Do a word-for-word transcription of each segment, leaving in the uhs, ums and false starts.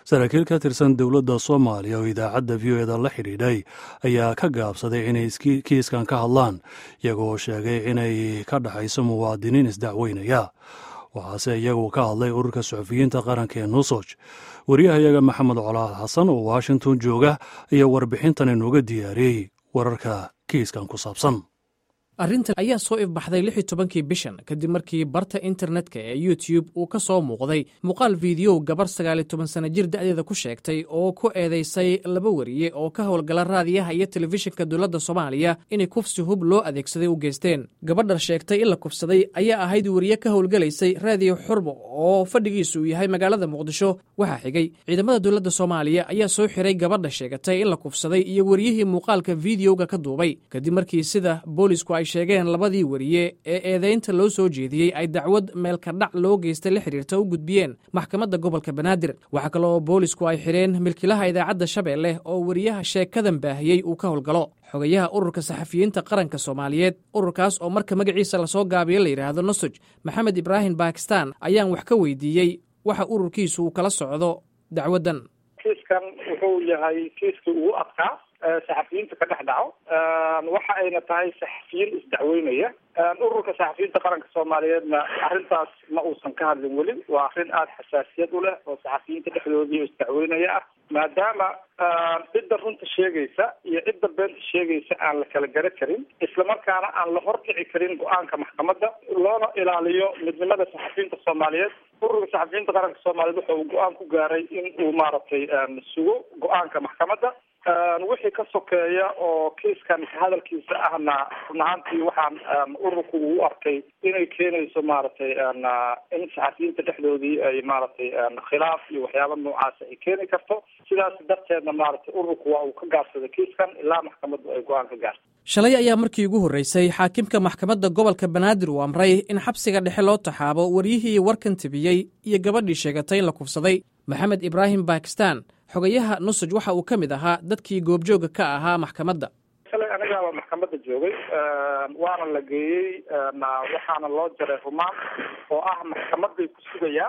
saraakiil ka tirsan dowladda Soomaaliya oo idaacadda V O E da la xidhiidhay ayaa ka gaabsaday inay kiiskan ka hadlaan iyagoo sheegay inay ka dhaxayso muwaadiniin isdacweynaya waxaase iyagu ka hadlay ururka suxufiyiinta qaranka ee Nusoj. wariyahayaga Maxamed Colaad Xasan oo Washington jooga ayaa warbixintan inooga diyaariyey wararka kiiskan ku saabsan. arrintan ayaa soo ifbaxday lix iyo tobankii bishan kadib markii barta internetka ee YouTube uu ka soo muuqday muuqaal fiidiyow gabar sagaal iyo toban sano jir da'deeda ku sheegtay oo ku eedeysay laba wariye oo ka howlgala raadiyaha iyo telefishinka dowladda Soomaaliya inay kufsi hub loo adeegsaday u geysteen. gabadha sheegtay in la kufsaday ayaa ahayd wariye ka howlgalaysay raadiyo Xurbo oo fadhigiisu yahay magaalada Muqdisho. waxaa xigay ciidamada dowladda Soomaaliya ayaa soo xiray gabadha sheegatay in la kufsaday iyo wariyihii muuqaalka fiidiyowga ka duubay kadib markii sida boolisku ay sheegeen labadii wariye ee eedeynta loo soo jeediyey ay dacwad meelka dhac loo geystay la xiriirta u gudbiyeen maxkamadda gobolka Banaadir. waxaa kale oo boolisku ay xireen milkiilaha idaacadda Shabeelle oo wariyaha sheekadan baahiyey uu ka howlgalo. xogayaha ururka saxafiyiinta qaranka Soomaaliyeed, ururkaas oo marka magaciisa lasoo gaabiyo la yidhaahdo Nusoj, Maxamed Ibraahim Bakistan ayaan wax ka weydiiyey waxa ururkiisu uu kala socdo dacwadan. kiiskan wuxuu yahay kiiskii ugu adkaa saxafiyiinta ka dhex dhaco waxa ayna tahay saxafiyiin isdacweynaya. ururka saxafiyiinta qaranka Soomaaliyeedna arrintaas ma uusan ka hadlin weli. waa arrin aada xasaasiyad u leh oo saxafiyiinta dhexdoodii isdacweynaya ah maadaama cidda runta sheegaysa iyo cidda beenta sheegaysa aan la kala gara karin islamarkaana aan la hordhici karin go-aanka maxkamadda loona ilaaliyo midnimada saxafiyiinta Soomaaliyeed. ururka saxafiyiinta qaranka Soomaaliyeed wuxuu go-aan ku gaaray in uu maaragtay sugo go-aanka maxkamadda. wixii ka sokeeya oo kiiskan hadalkiisa ahna run ahaantii waxaan ururku u arkay inay keenayso maaragtay in saxafiyiinta dhexdoodii ay maaragtay khilaaf iyo waxyaaba noocaas ay keeni karto. sidaas darteedna maaragtay ururku waa uu ka gaabsaday kiiskan ilaa maxkamaddu ay go-aan ka gaarto. shalay ayaa markii ugu horreysay xaakimka maxkamadda gobolka Banaadir uu amray in xabsiga dhexe loo taxaabo wariyihii warkan tibiyey iyo gabadhii sheegatay in la kufsaday. Maxamed Ibraahim Bakistan, xogayaha Nusoj, waxa uu ka mid ahaa dadkii goobjooga ka ahaa maxkamadda. shalay aniga waa maxkamadda joogay waana la geeyey waxaana loo jaray rumaan oo ah maxkamaday ku sugayaan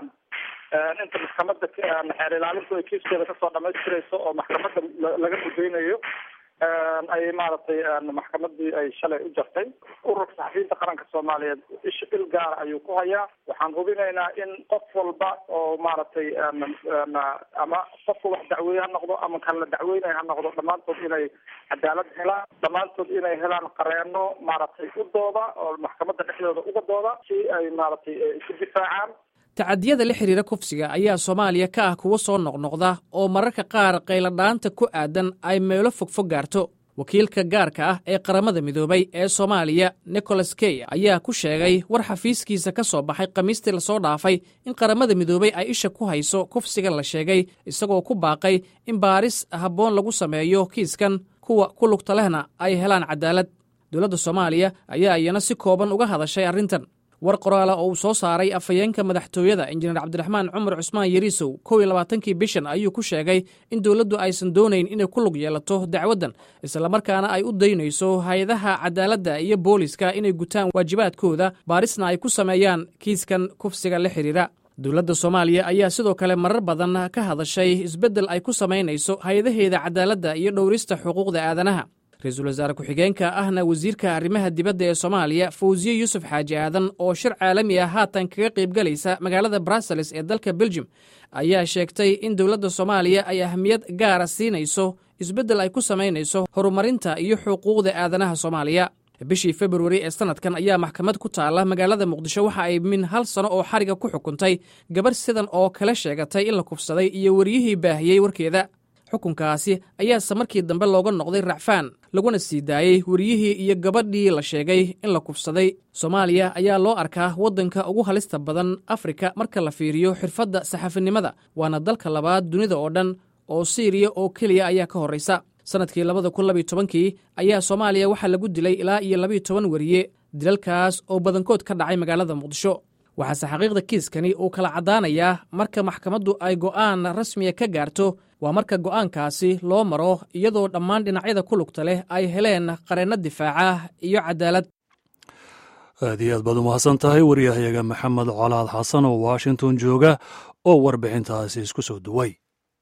inta maxkamadda xeer ilaalintu ay kiiskeeda kasoo dhamaystirayso oo maxkamadda laga mudaynayo ay maaragtay maxkamadii ay shalay u jartay. ururka saxafiyiinta qaranka Soomaaliyeed ish il gaar ayuu ku hayaa. waxaan hubinaynaa in qof walba oo maaragtay ama qofka wax dacweeye ha noqdo ama kan la dacweynaya ha noqdo dhammaantood inay cadaalad helaan, dhammaantood inay helaan qareeno maaragtay u dooda oo maxkamadda dhexdooda uga dooda si ay maaragtay isu difaacaan. tacadiyada la xiriira kufsiga ayaa Soomaaliya ka ah kuwa soo noqnoqda oo mararka qaar qayladhaanta ku aadan ay meelo fogfog gaarto. wakiilka gaarka ah ee qaramada midoobay ee Soomaaliya, Nicholas Kay, ayaa ku sheegay war xafiiskiisa ka soo baxay Khamiistii la soo dhaafay in qaramada midoobay ay isha ku hayso kufsiga la sheegay, isagoo ku baaqay in baaris habboon lagu sameeyo kiiskan, kuwa ku lugta lehna ay helaan cadaalad. dowladda Soomaaliya ayaa iyana si kooban uga hadashay arrintan. war qoraala oo uu soo saaray afhayeenka madaxtooyada injineer Cabdiraxmaan Cumar Cusmaan Yariisow kow iyo labaatankii bishan ayuu ku sheegay in dowladdu aysan doonayn inay ku lug yeelato dacwadan, isla markaana ay u daynayso hay'adaha cadaaladda iyo booliska inay gutaan waajibaadkooda baarisna ay ku sameeyaan kiiskan kufsiga la xiriira. dowladda Soomaaliya ayaa sidoo kale marar badan ka hadashay isbeddel ay ku samaynayso hay'adaheeda cadaaladda iyo dhowrista xuquuqda aadanaha. ra-iisul wasaare ku-xigeenka ahna wasiirka arrimaha dibadda ee Soomaaliya Fawziye Yuusuf Xaaji Aadan oo shir caalami ah haatan kaga qayb galaysa magaalada Brussels ee dalka Belgium ayaa sheegtay in dowladda Soomaaliya ay ahmiyad gaara siinayso isbeddel ay ku samaynayso horumarinta iyo xuquuqda aadanaha Soomaaliya. bishii February ee sanadkan ayaa maxkamad ku taala magaalada Muqdisho waxa ay min hal sano oo xariga ku xukuntay gabar sidan oo kale sheegatay in la kufsaday iyo wariyihii baahiyey warkeeda. xukunkaasi ayaase markii dambe looga noqday racfaan laguna sii daayey wariyihii iyo gabadhii la sheegay in la kufsaday. Soomaaliya ayaa loo arkaa waddanka ugu halista badan Afrika marka la fiiriyo xirfadda saxafinimada, waana dalka labaad dunida oo dhan oo Syria oo keliya ayaa ka horreysa. sanadkii labada kun labiyo tobankii ayaa Soomaaliya waxaa lagu dilay ilaa iyo labiyo toban wariye, dilalkaas oo badankood ka dhacay magaalada Muqdisho. waxaase xaqiiqda kiiskani uu kala caddaanayaa marka maxkamaddu ay go'aan rasmiya ka gaarto. waa marka go'aankaasi loo maro iyadoo dhammaan dhinacyada ku lugta leh ay heleen qareenno difaaca iyo cadaalad. aad iyo aad baad u mahadsan tahay wariyahayaga Maxamed Colaad Xasan oo Washington jooga oo warbixintaasi isku soo duway.